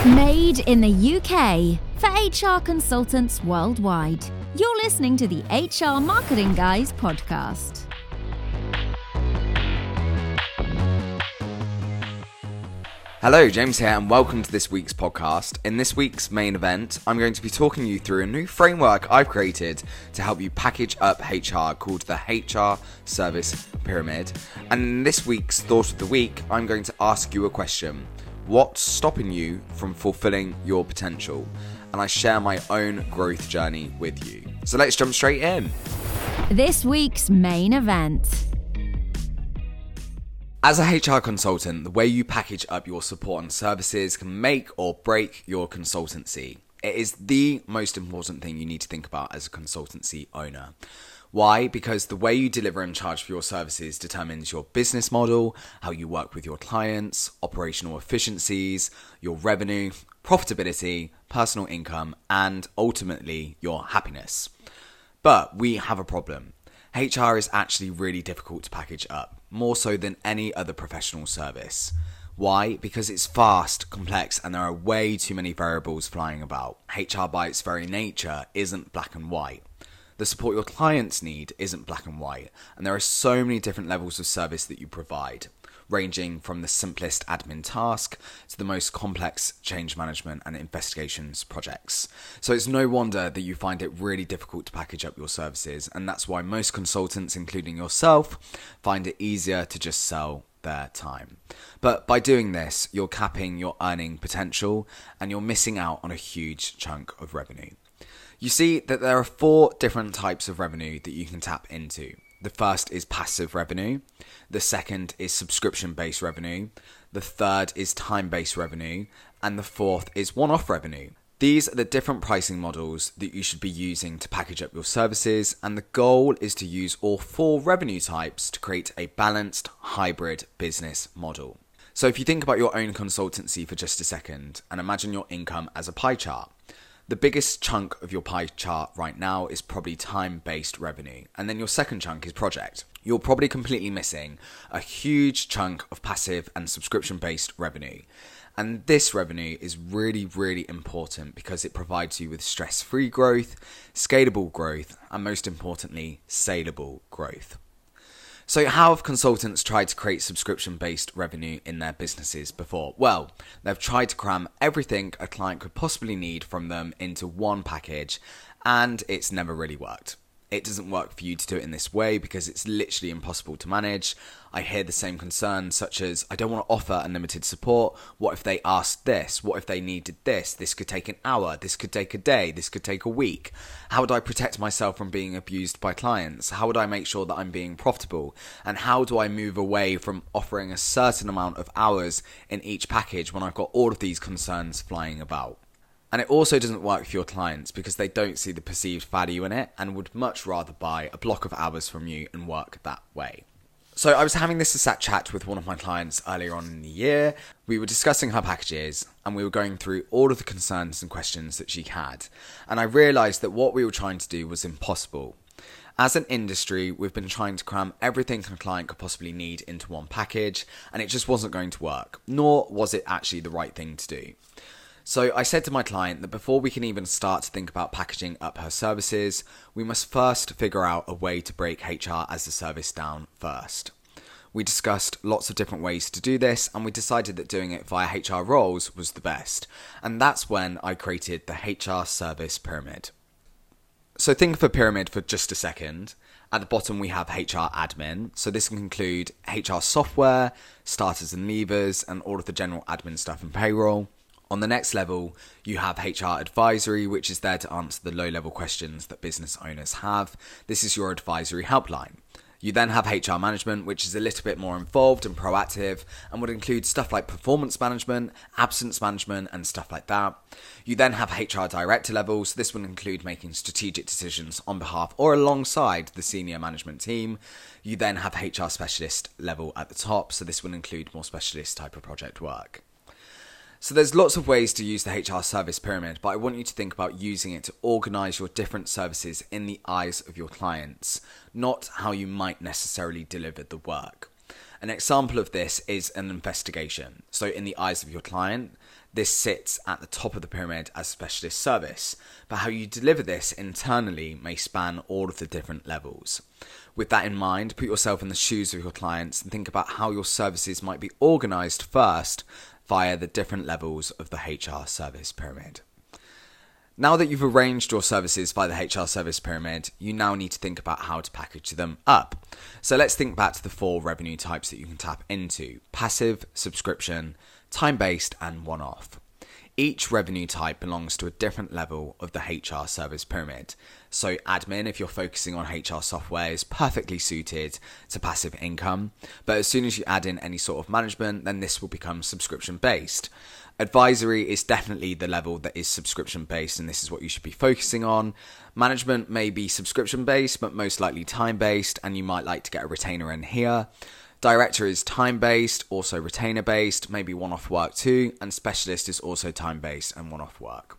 Made in the UK for HR consultants worldwide. You're listening to the HR Marketing Guys podcast. Hello, James here, and welcome to this week's podcast. In this week's main event, I'm going to be talking you through a new framework I've created to help you package up HR called the HR Service Pyramid. And in this week's Thought of the Week, I'm going to ask you a question. What's stopping you from fulfilling your potential? And I share my own growth journey with you. So let's jump straight in. This week's main event. As a HR consultant, the way you package up your support and services can make or break your consultancy. It is the most important thing you need to think about as a consultancy owner. Why? Because the way you deliver and charge for your services determines your business model, how you work with your clients, operational efficiencies, your revenue, profitability, personal income, and ultimately your happiness. But we have a problem. HR is actually really difficult to package up, more so than any other professional service. Why? Because it's fast, complex, and there are way too many variables flying about. HR by its very nature isn't black and white. The support your clients need isn't black and white, and there are so many different levels of service that you provide, ranging from the simplest admin task to the most complex change management and investigations projects. So it's no wonder that you find it really difficult to package up your services, and that's why most consultants, including yourself, find it easier to just sell their time. But by doing this, you're capping your earning potential and you're missing out on a huge chunk of revenue. You see that there are 4 different types of revenue that you can tap into. The first is passive revenue. The second is subscription-based revenue. The third is time-based revenue. And the fourth is one-off revenue. These are the different pricing models that you should be using to package up your services, and the goal is to use all 4 revenue types to create a balanced hybrid business model. So if you think about your own consultancy for just a second and imagine your income as a pie chart. The biggest chunk of your pie chart right now is probably time-based revenue, and then your second chunk is project. You're probably completely missing a huge chunk of passive and subscription-based revenue. And this revenue is really, really important because it provides you with stress-free growth, scalable growth, and most importantly, saleable growth. So how have consultants tried to create subscription-based revenue in their businesses before? Well, they've tried to cram everything a client could possibly need from them into one package, and it's never really worked. It doesn't work for you to do it in this way because it's literally impossible to manage. I hear the same concerns such as, I don't want to offer unlimited support. What if they asked this? What if they needed this? This could take an hour. This could take a day. This could take a week. How would I protect myself from being abused by clients? How would I make sure that I'm being profitable? And how do I move away from offering a certain amount of hours in each package when I've got all of these concerns flying about? And it also doesn't work for your clients because they don't see the perceived value in it and would much rather buy a block of hours from you and work that way. So I was having this sat chat with one of my clients earlier on in the year. We were discussing her packages and we were going through all of the concerns and questions that she had. And I realised that what we were trying to do was impossible. As an industry, we've been trying to cram everything a client could possibly need into one package, and it just wasn't going to work, nor was it actually the right thing to do. So I said to my client that before we can even start to think about packaging up her services, we must first figure out a way to break HR as a service down first. We discussed lots of different ways to do this, and we decided that doing it via HR roles was the best. And that's when I created the HR Service Pyramid. So think of a pyramid for just a second. At the bottom we have HR admin, so this can include HR software, starters and levers, and all of the general admin stuff and payroll. On the next level, you have HR advisory, which is there to answer the low-level questions that business owners have. This is your advisory helpline. You then have HR management, which is a little bit more involved and proactive and would include stuff like performance management, absence management, and stuff like that. You then have HR director level, so this would include making strategic decisions on behalf or alongside the senior management team. You then have HR specialist level at the top, so this would include more specialist type of project work. So there's lots of ways to use the HR service pyramid, but I want you to think about using it to organise your different services in the eyes of your clients, not how you might necessarily deliver the work. An example of this is an investigation. So in the eyes of your client, This sits at the top of the pyramid as specialist service, but how you deliver this internally may span all of the different levels. With that in mind, put yourself in the shoes of your clients and think about how your services might be organised first via the different levels of the HR service pyramid. Now that you've arranged your services by the HR service pyramid, you now need to think about how to package them up. So let's think back to the 4 revenue types that you can tap into: passive, subscription, time-based, and one-off. Each revenue type belongs to a different level of the HR service pyramid. So admin, if you're focusing on HR software, is perfectly suited to passive income. But as soon as you add in any sort of management, then this will become subscription-based. Advisory is definitely the level that is subscription-based, and this is what you should be focusing on. Management may be subscription-based, but most likely time-based, and you might like to get a retainer in here. Director is time-based, also retainer-based, maybe one-off work too, and specialist is also time-based and one-off work.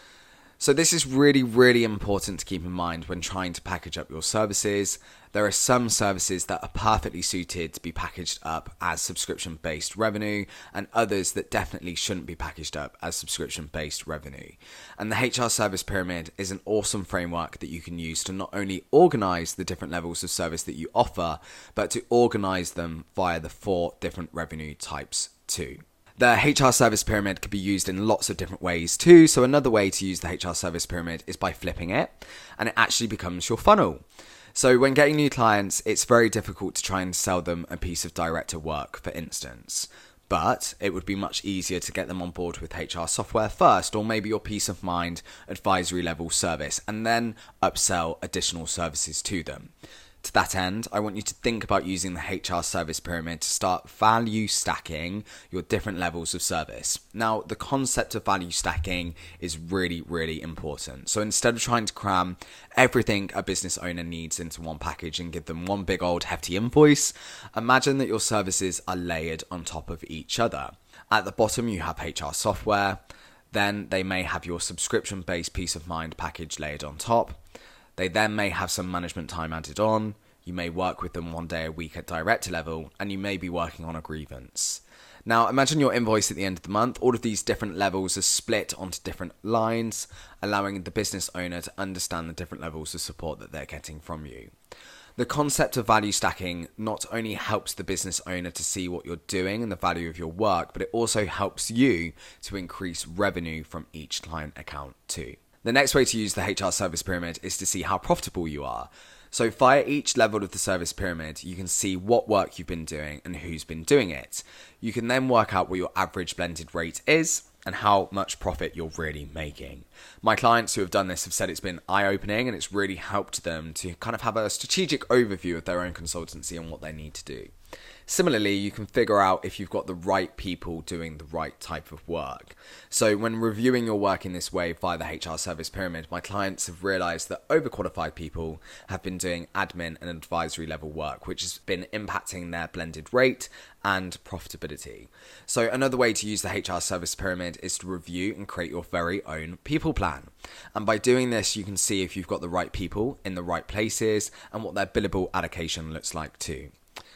So this is really, really important to keep in mind when trying to package up your services. There are some services that are perfectly suited to be packaged up as subscription-based revenue, and others that definitely shouldn't be packaged up as subscription-based revenue. And the HR service pyramid is an awesome framework that you can use to not only organize the different levels of service that you offer, but to organize them via the 4 different revenue types too. The HR service pyramid could be used in lots of different ways too. So another way to use the HR service pyramid is by flipping it, and it actually becomes your funnel. So when getting new clients, it's very difficult to try and sell them a piece of director work, for instance. But it would be much easier to get them on board with HR software first, or maybe your peace of mind advisory level service, and then upsell additional services to them. To that end, I want you to think about using the HR service pyramid to start value stacking your different levels of service. Now, the concept of value stacking is really, really important. So instead of trying to cram everything a business owner needs into one package and give them one big old hefty invoice, imagine that your services are layered on top of each other. At the bottom, you have HR software. Then they may have your subscription-based peace of mind package layered on top. They then may have some management time added on. You may work with them 1 day a week at director level, and you may be working on a grievance. Now, imagine your invoice at the end of the month. All of these different levels are split onto different lines, allowing the business owner to understand the different levels of support that they're getting from you. The concept of value stacking not only helps the business owner to see what you're doing and the value of your work, but it also helps you to increase revenue from each client account too. The next way to use the HR service pyramid is to see how profitable you are. So via each level of the service pyramid, you can see what work you've been doing and who's been doing it. You can then work out what your average blended rate is and how much profit you're really making. My clients who have done this have said it's been eye-opening, and it's really helped them to kind of have a strategic overview of their own consultancy and what they need to do. Similarly, you can figure out if you've got the right people doing the right type of work. So when reviewing your work in this way via the HR service pyramid, my clients have realized that overqualified people have been doing admin and advisory level work, which has been impacting their blended rate and profitability. So another way to use the HR service pyramid is to review and create your very own people plan. And by doing this, you can see if you've got the right people in the right places and what their billable allocation looks like too.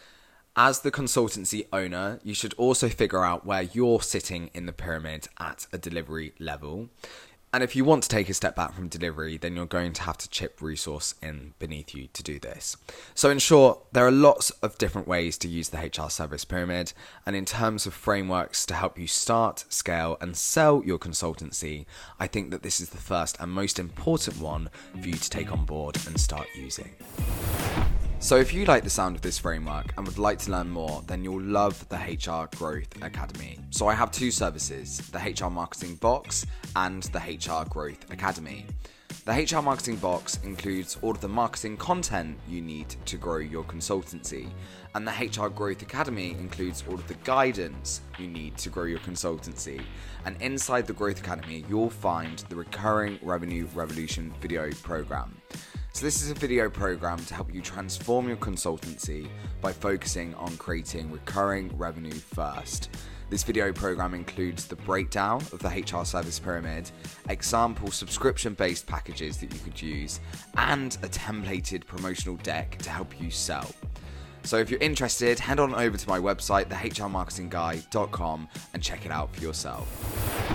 As the consultancy owner, you should also figure out where you're sitting in the pyramid at a delivery level. And if you want to take a step back from delivery, then you're going to have to chip resource in beneath you to do this. So in short, there are lots of different ways to use the HR service pyramid. And in terms of frameworks to help you start, scale, and sell your consultancy, I think that this is the first and most important one for you to take on board and start using. So if you like the sound of this framework and would like to learn more, then you'll love the HR Growth Academy. So I have 2 services, the HR Marketing Box and the HR Growth Academy. The HR Marketing Box includes all of the marketing content you need to grow your consultancy, and the HR Growth Academy includes all of the guidance you need to grow your consultancy. And inside the Growth Academy, you'll find the Recurring Revenue Revolution video program. So this is a video program to help you transform your consultancy by focusing on creating recurring revenue first. This video program includes the breakdown of the HR service pyramid, example subscription-based packages that you could use, and a templated promotional deck to help you sell. So if you're interested, head on over to my website, thehrmarketingguy.com, and check it out for yourself.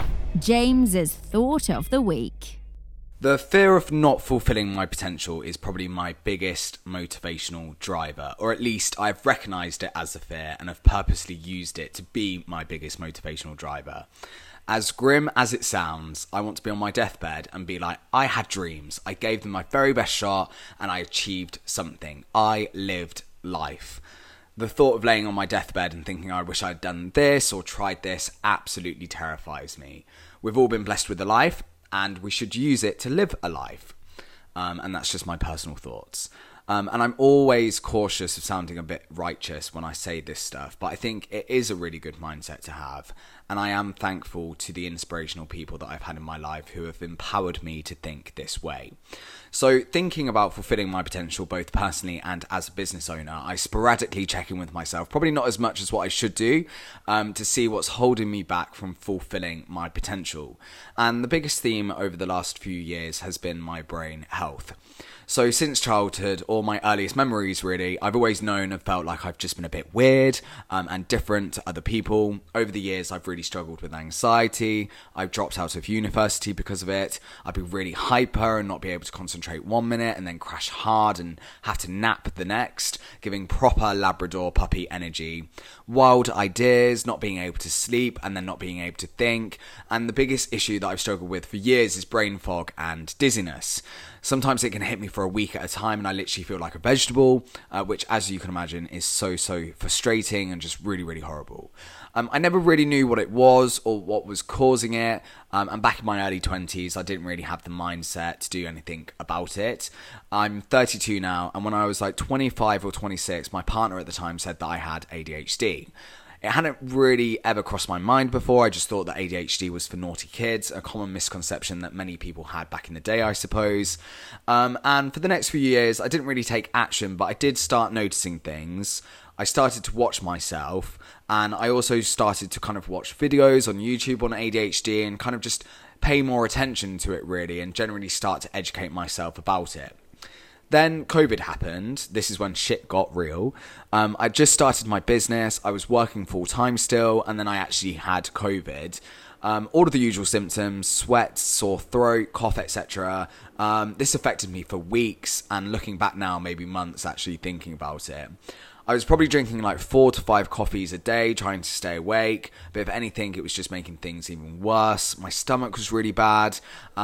James's thought of the week. The fear of not fulfilling my potential is probably my biggest motivational driver, or at least I've recognised it as a fear and have purposely used it to be my biggest motivational driver. As grim as it sounds, I want to be on my deathbed and be like, I had dreams, I gave them my very best shot, and I achieved something. I lived life. The thought of laying on my deathbed and thinking I wish I'd done this or tried this absolutely terrifies me. We've all been blessed with a life, and we should use it to live a life. And that's just my personal thoughts. And I'm always cautious of sounding a bit righteous when I say this stuff, but I think it is a really good mindset to have. And I am thankful to the inspirational people that I've had in my life who have empowered me to think this way. So thinking about fulfilling my potential both personally and as a business owner, I sporadically check in with myself, probably not as much as what I should do, to see what's holding me back from fulfilling my potential. And the biggest theme over the last few years has been my brain health. So since childhood, or my earliest memories really, I've always known and felt like I've just been a bit weird and different to other people. Over the years, I've really struggled with anxiety. I've dropped out of university because of it. I'd be really hyper and not be able to concentrate 1 minute and then crash hard and have to nap the next, giving proper Labrador puppy energy. Wild ideas, not being able to sleep and then not being able to think. And the biggest issue that I've struggled with for years is brain fog and dizziness. Sometimes it can hit me for a week at a time and I literally feel like a vegetable, which as you can imagine is so frustrating and just really, really horrible. I never really knew what it was or what was causing it. And back in my early 20s, I didn't really have the mindset to do anything about it. I'm 32 now, and when I was like 25 or 26, my partner at the time said that I had ADHD. It hadn't really ever crossed my mind before. I just thought that ADHD was for naughty kids, a common misconception that many people had back in the day, I suppose. And for the next few years, I didn't really take action, but I did start noticing things. I started to watch myself, and I also started to kind of watch videos on YouTube on ADHD and kind of just pay more attention to it really, and generally start to educate myself about it. Then COVID happened. This is when shit got real. I just started my business. I was working full time still, and then I actually had COVID. All of the usual symptoms: sweat, sore throat, cough, etc. This affected me for weeks, and looking back now, maybe months actually thinking about it. I was probably drinking like 4 to 5 coffees a day, trying to stay awake. But if anything, it was just making things even worse. My stomach was really bad.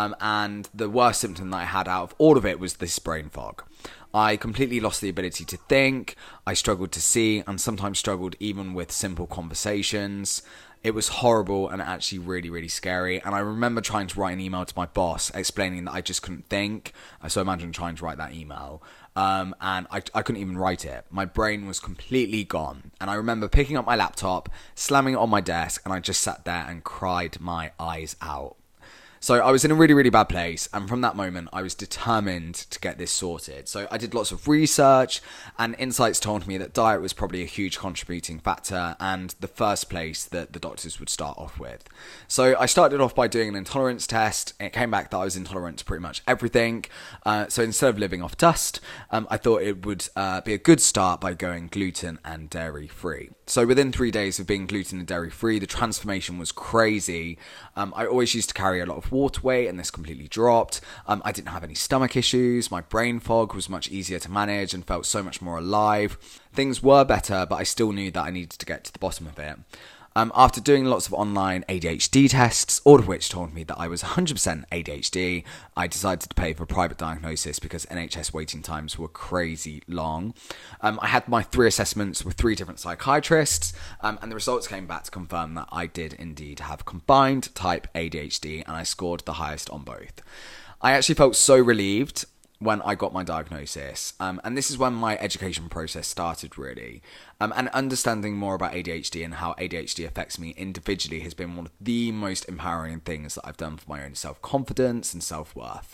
And the worst symptom that I had out of all of it was this brain fog. I completely lost the ability to think. I struggled to see and sometimes struggled even with simple conversations. It was horrible and actually really, really scary. And I remember trying to write an email to my boss explaining that I just couldn't think. So imagine trying to write that email. And I couldn't even write it. My brain was completely gone. And I remember picking up my laptop, slamming it on my desk, and I just sat there and cried my eyes out. So I was in a really, really bad place, and from that moment, I was determined to get this sorted. So I did lots of research, and insights told me that diet was probably a huge contributing factor, and the first place that the doctors would start off with. So I started off by doing an intolerance test. It came back that I was intolerant to pretty much everything. So instead of living off dust, I thought it would be a good start by going gluten and dairy free. So within 3 days of being gluten and dairy free, the transformation was crazy. I always used to carry a lot of water weight, and this completely dropped. I didn't have any stomach issues. My brain fog was much easier to manage and felt so much more alive. Things were better, but I still knew that I needed to get to the bottom of it. After doing lots of online ADHD tests, all of which told me that I was 100% ADHD, I decided to pay for a private diagnosis because NHS waiting times were crazy long. I had my 3 assessments with 3 different psychiatrists, and the results came back to confirm that I did indeed have combined type ADHD, and I scored the highest on both. I actually felt so relieved when I got my diagnosis. And this is when my education process started, really. And understanding more about ADHD and how ADHD affects me individually has been one of the most empowering things that I've done for my own self-confidence and self-worth.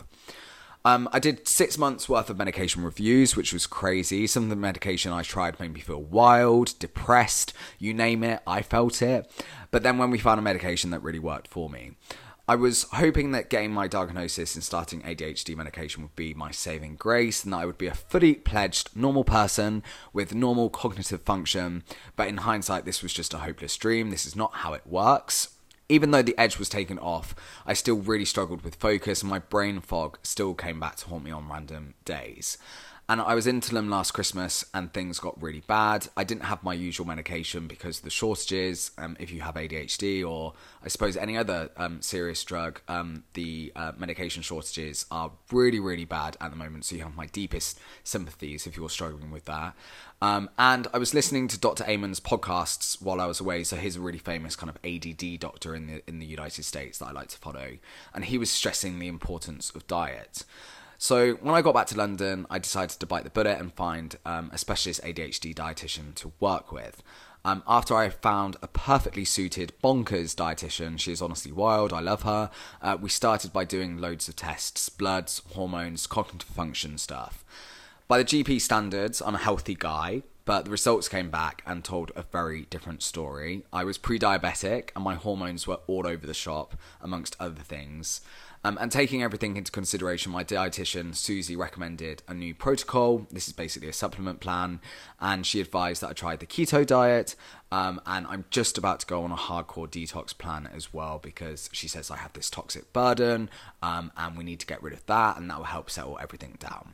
I did 6 months worth of medication reviews, which was crazy. Some of the medication I tried made me feel wild, depressed, you name it, I felt it. But then when we found a medication that really worked for me, I was hoping that getting my diagnosis and starting ADHD medication would be my saving grace, and that I would be a fully pledged normal person with normal cognitive function. But in hindsight, this was just a hopeless dream. This is not how it works. Even though the edge was taken off, I still really struggled with focus, and my brain fog still came back to haunt me on random days. And I was in Tulum last Christmas and things got really bad. I didn't have my usual medication because of the shortages. If you have ADHD or I suppose any other serious drug, the medication shortages are really, really bad at the moment. So you have my deepest sympathies if you're struggling with that. And I was listening to Dr. Amen's podcasts while I was away. So he's a really famous kind of ADD doctor in the United States that I like to follow. And he was stressing the importance of diet. So when I got back to London, I decided to bite the bullet and find a specialist ADHD dietitian to work with. After I found a perfectly suited, bonkers dietitian, she is honestly wild, I love her, we started by doing loads of tests, bloods, hormones, cognitive function stuff. By the GP standards, I'm a healthy guy, but the results came back and told a very different story. I was pre-diabetic and my hormones were all over the shop, amongst other things. And taking everything into consideration, my dietitian, Susie, recommended a new protocol. This is basically a supplement plan. And she advised that I tried the keto diet. And I'm just about to go on a hardcore detox plan as well, because she says I have this toxic burden and we need to get rid of that. And that will help settle everything down.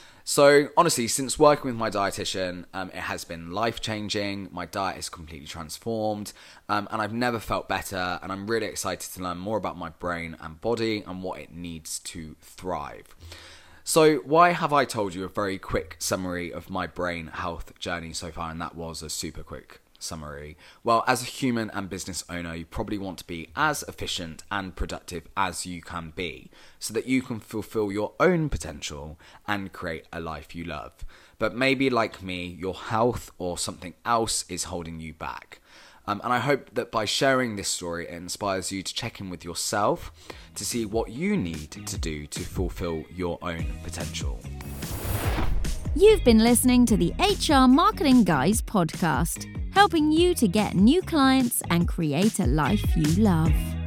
So honestly, since working with my dietitian, it has been life-changing. My diet is completely transformed, and I've never felt better. And I'm really excited to learn more about my brain and body and what it needs to thrive. So why have I told you a very quick summary of my brain health journey so far? And that was a super quick summary. Well, as a human and business owner, you probably want to be as efficient and productive as you can be so that you can fulfill your own potential and create a life you love. But maybe like me, your health or something else is holding you back. And I hope that by sharing this story, it inspires you to check in with yourself to see what you need to do to fulfill your own potential. You've been listening to the HR Marketing Guys podcast, helping you to get new clients and create a life you love.